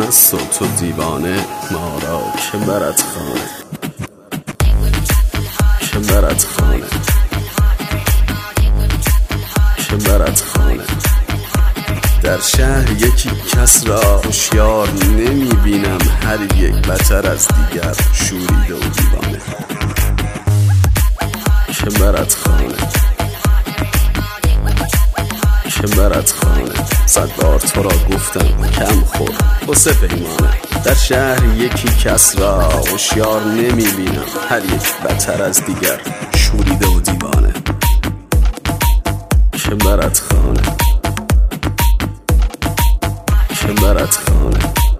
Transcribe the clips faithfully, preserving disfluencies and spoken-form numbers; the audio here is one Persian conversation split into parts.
است و تو دیوانه، ما را که برد خانه، که برد خانه، که برد خانه. در شهر یکی کس را هوشیار نمی بینم، هر یک بتر از دیگر شوریده و دیوانه، که برد خانه، که برد خانه. صد بار تو را گفتم کم خور واسه پیمانه، در شهر یکی کس را هوشیار نمی بینم، هر یک بتر از دیگر شوریده و دیوانه، که برد خانه، که برد خانه.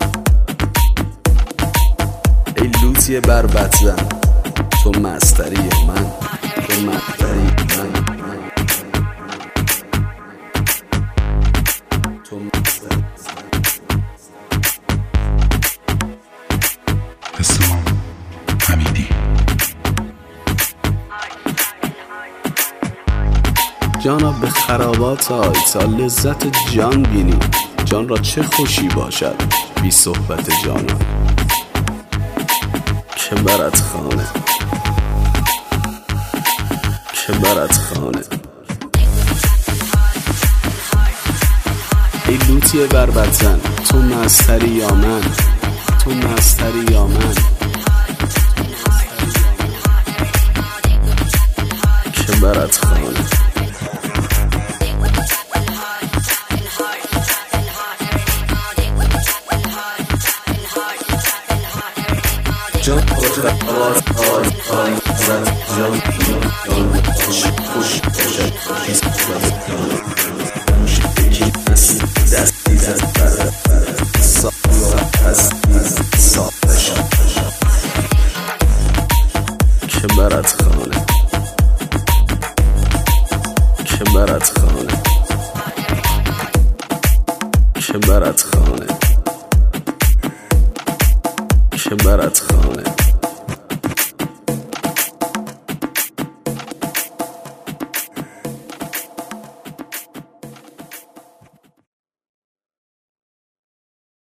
ای لوتی بربط زن، تو مستری من، تو مستری من، تو مستری. حسام حمیدی. جانا به خرابات آی تا لذت جان بینی، جان را چه خوشی باشد بی صحبت جانان، که برد خانه، که برد خانه. ای لوتی بربط زن، تو مستری یا من، تو مستری یا من، که برد خانه. جان خود آواز آواز آواز جان جان خوش خوش باشد بیز باشد موشکی دست دستی دست برد ساعت هستی ساعت شد، که برد خانه، که برد خانه، که برد خانه، که برد خانه.